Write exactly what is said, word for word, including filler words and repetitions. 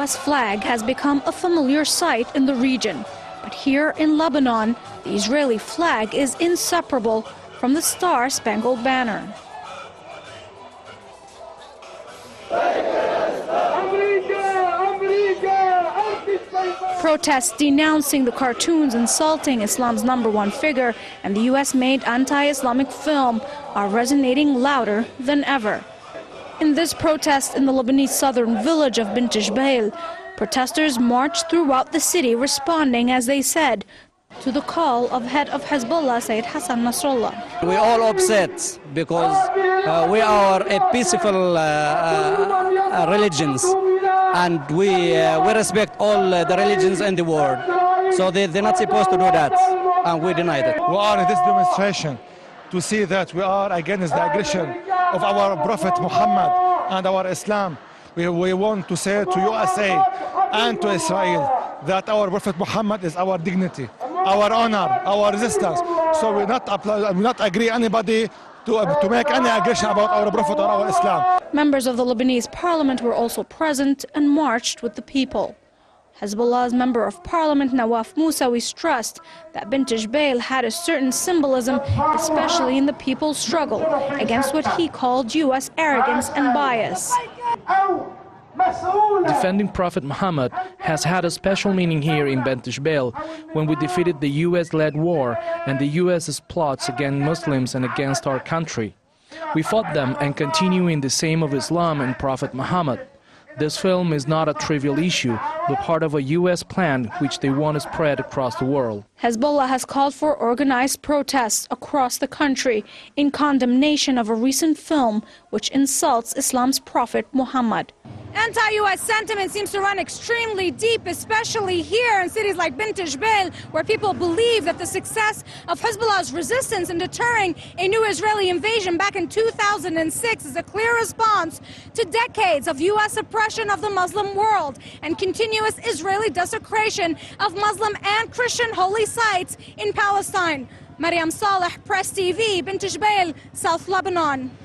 S flag has become a familiar sight in the region. But here in Lebanon, the Israeli flag is inseparable from the Star-Spangled Banner. Protests denouncing the cartoons insulting Islam's number one figure and the U S-made anti-Islamic film are resonating louder than ever. In this protest in the Lebanese southern village of Bint Jbeil, protesters marched throughout the city responding, as they said, to the call of head of Hezbollah, Sayyid Hassan Nasrallah. We all upset because uh, we are a peaceful uh, uh, religions, and we uh, we respect all uh, the religions in the world. So they, they're not supposed to do that, and we deny it. We are in this demonstration to see that we are against the aggression of our Prophet Muhammad and our Islam. We, we want to say to U S A and to Israel that our Prophet Muhammad is our dignity, our honor, our resistance. So we not apply, we not agree anybody to, uh, to make any aggression about our Prophet or our Islam. Members of the Lebanese parliament were also present and marched with the people. Hezbollah's member of parliament, Nawaf Musawi, stressed that Bint Jbeil had a certain symbolism, especially in the people's struggle against what he called U S arrogance and bias. Defending Prophet Muhammad has had a special meaning here in Bint Jbeil when we defeated the U S-led war and the U S's plots against Muslims and against our country. We fought them and continue in the same of Islam and Prophet Muhammad. This film is not a trivial issue, but part of a U S plan which they want to spread across the world. Hezbollah has called for organized protests across the country in condemnation of a recent film which insults Islam's Prophet Muhammad. Anti-U S sentiment seems to run extremely deep, especially here in cities like Bint Jbeil, where people believe that the success of Hezbollah's resistance in deterring a new Israeli invasion back in two thousand six is a clear response to decades of U S oppression of the Muslim world and continuous Israeli desecration of Muslim and Christian holy sites in Palestine. Mariam Saleh, Press T V, Bint Jbeil, South Lebanon.